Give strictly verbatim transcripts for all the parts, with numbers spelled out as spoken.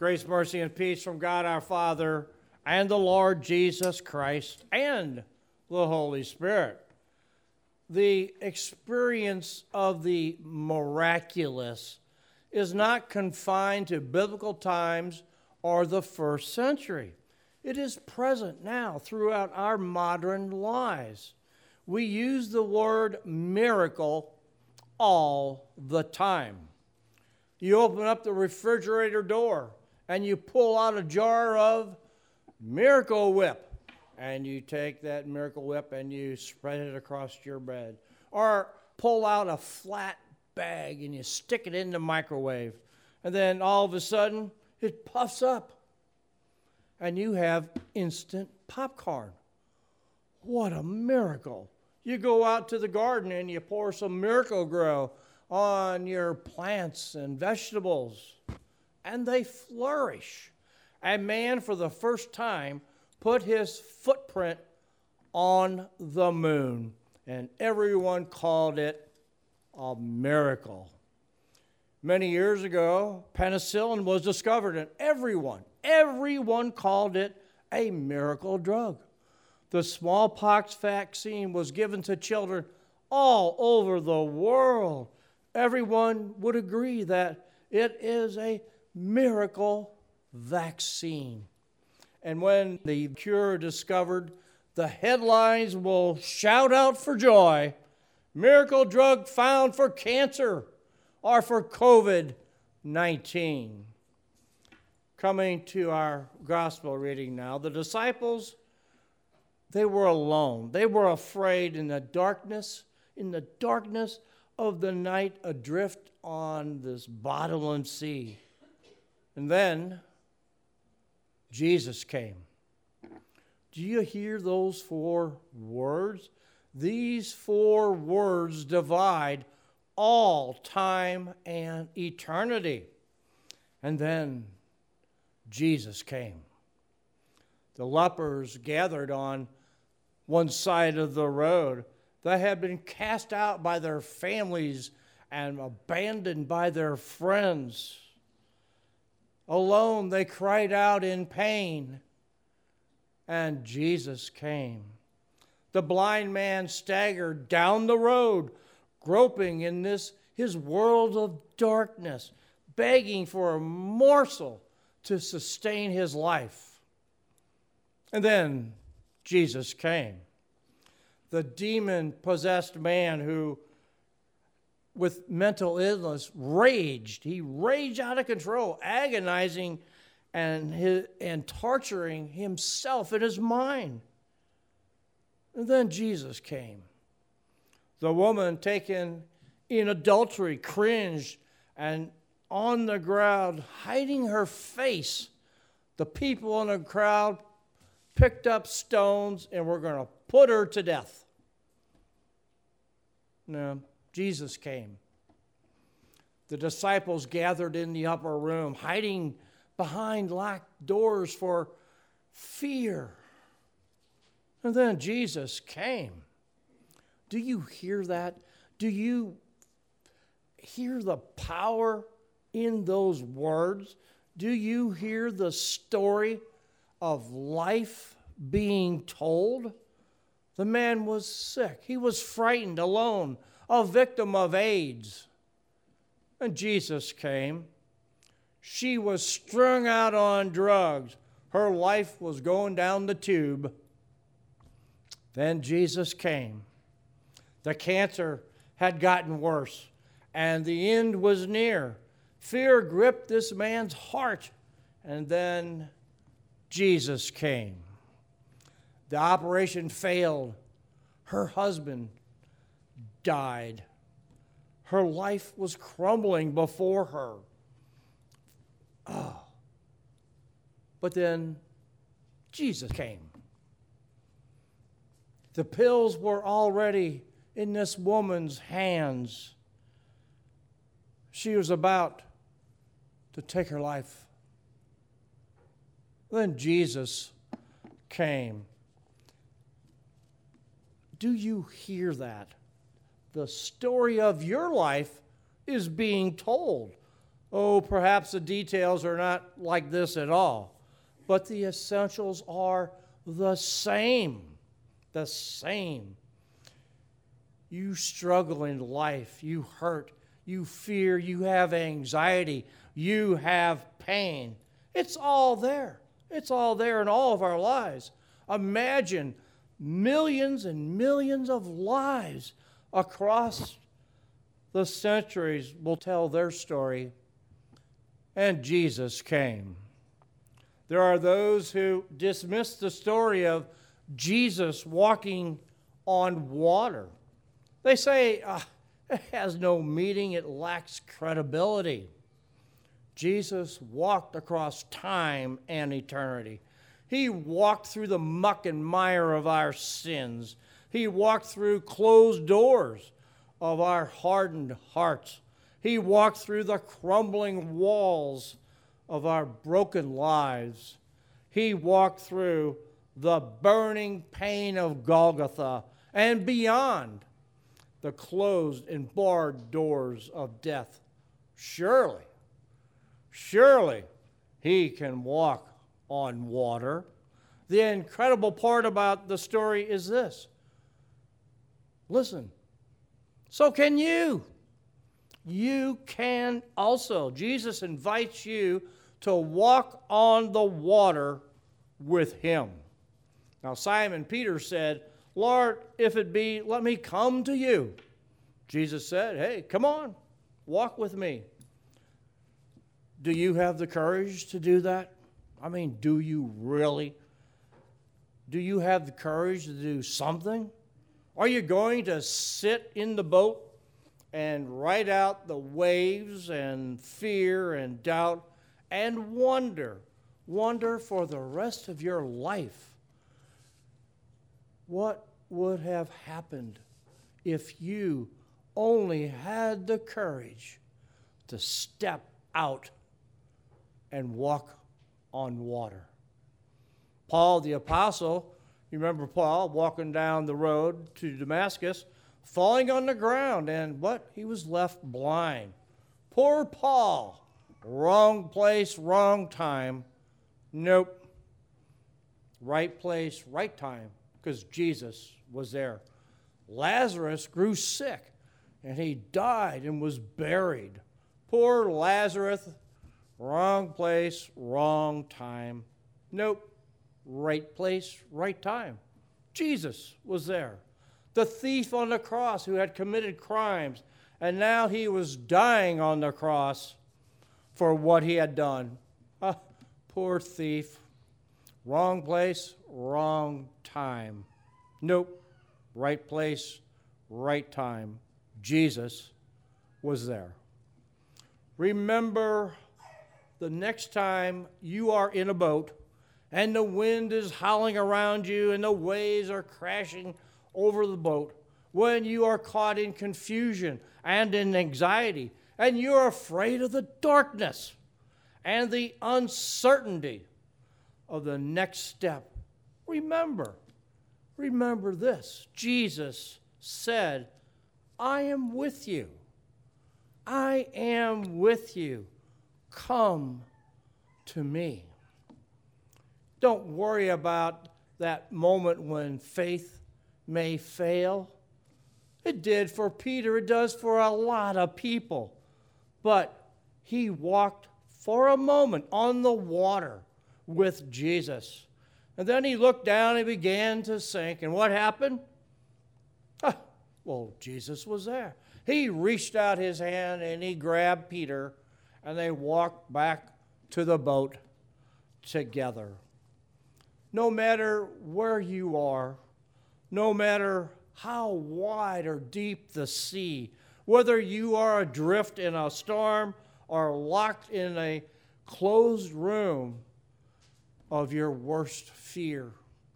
Grace, mercy, and peace from God our Father and the Lord Jesus Christ and the Holy Spirit. The experience of the miraculous is not confined to biblical times or the first century. It is present now throughout our modern lives. We use the word miracle all the time. You open up the refrigerator door and you pull out a jar of Miracle Whip, and you take that Miracle Whip and you spread it across your bed. Or pull out a flat bag and you stick it in the microwave, and then all of a sudden it puffs up and you have instant popcorn. What a miracle. You go out to the garden and you pour some Miracle-Gro on your plants and vegetables, and they flourish. And man, for the first time, put his footprint on the moon, and everyone called it a miracle. Many years ago, penicillin was discovered, and everyone, everyone called it a miracle drug. The smallpox vaccine was given to children all over the world. Everyone would agree that it is a miracle vaccine. And when the cure discovered, the headlines will shout out for joy, miracle drug found for cancer or for covid nineteen. Coming to our gospel reading now, the disciples, they were alone. They were afraid in the darkness, in the darkness of the night, adrift on this bottomless sea. And then Jesus came. Do you hear those four words? These four words divide all time and eternity. And then Jesus came. The lepers gathered on one side of the road. They had been cast out by their families and abandoned by their friends. Alone, they cried out in pain, and Jesus came. The blind man staggered down the road, groping in this his world of darkness, begging for a morsel to sustain his life. And then Jesus came. The demon-possessed man who, with mental illness, raged. He raged out of control, agonizing and, his, and torturing himself in his mind. And then Jesus came. The woman taken in adultery cringed, and on the ground, hiding her face, the people in the crowd picked up stones and were going to put her to death. No, Jesus came. The disciples gathered in the upper room, hiding behind locked doors for fear. And then Jesus came. Do you hear that? Do you hear the power in those words? Do you hear the story of life being told? The man was sick. He was frightened, alone, a victim of AIDS. And Jesus came. She was strung out on drugs. Her life was going down the tube. Then Jesus came. The cancer had gotten worse, and the end was near. Fear gripped this man's heart, and then Jesus came. The operation failed. Her husband died. Her life was crumbling before her. Oh. But then Jesus came. The pills were already in this woman's hands. She was about to take her life. Then Jesus came. Do you hear that? The story of your life is being told. Oh, perhaps the details are not like this at all, but the essentials are the same. The same. You struggle in life, you hurt, you fear, you have anxiety, you have pain. It's all there. It's all there in all of our lives. Imagine millions and millions of lives across the centuries will tell their story. And Jesus came. There are those who dismiss the story of Jesus walking on water. They say, ah, it has no meaning, it lacks credibility. Jesus walked across time and eternity. He walked through the muck and mire of our sins. He walked through closed doors of our hardened hearts. He walked through the crumbling walls of our broken lives. He walked through the burning pain of Golgotha and beyond the closed and barred doors of death. Surely, surely he can walk on water. The incredible part about the story is this. Listen, so can you. You can also. Jesus invites you to walk on the water with him. Now, Simon Peter said, Lord, if it be, let me come to you. Jesus said, hey, come on, walk with me. Do you have the courage to do that? I mean, do you really? Do you have the courage to do something? Are you going to sit in the boat and ride out the waves and fear and doubt and wonder, wonder for the rest of your life? What would have happened if you only had the courage to step out and walk on water? Paul the apostle, you remember Paul walking down the road to Damascus, falling on the ground, and what? He was left blind. Poor Paul. Wrong place, wrong time. Nope. Right place, right time, because Jesus was there. Lazarus grew sick, and he died and was buried. Poor Lazarus. Wrong place, wrong time. Nope. Right place, right time. Jesus was there. The thief on the cross who had committed crimes, and now he was dying on the cross for what he had done. Ah, poor thief. Wrong place, wrong time. Nope. Right place, right time. Jesus was there. Remember, the next time you are in a boat and the wind is howling around you and the waves are crashing over the boat, when you are caught in confusion and in anxiety, and you're afraid of the darkness and the uncertainty of the next step, remember, remember this. Jesus said, I am with you. I am with you. Come to me. Don't worry about that moment when faith may fail. It did for Peter. It does for a lot of people. But he walked for a moment on the water with Jesus. And then he looked down and began to sink. And what happened? Ah, well, Jesus was there. He reached out his hand and he grabbed Peter, and they walked back to the boat together. No matter where you are, no matter how wide or deep the sea, whether you are adrift in a storm or locked in a closed room of your worst fear,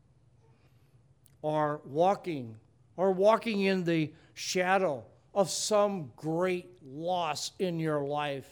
or walking, or walking in the shadow of some great loss in your life,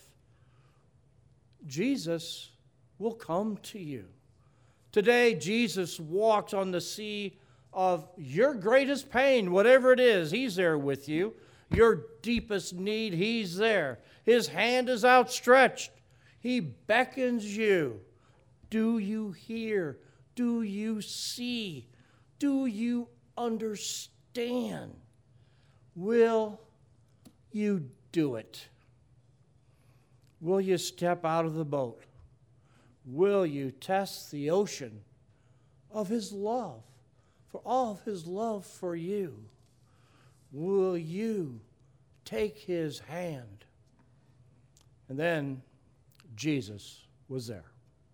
Jesus will come to you. Today, Jesus walks on the sea of your greatest pain, whatever it is. He's there with you. your deepest need, He's there. His hand is outstretched. He beckons you. Do you hear? Do you see? Do you understand? Will you do it? Will you step out of the boat? Will you test the ocean of His love, for all of His love for you? Will you take His hand? And then Jesus was there.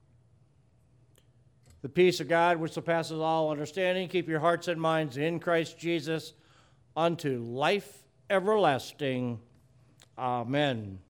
The peace of God, which surpasses all understanding, keep your hearts and minds in Christ Jesus unto life everlasting. Amen.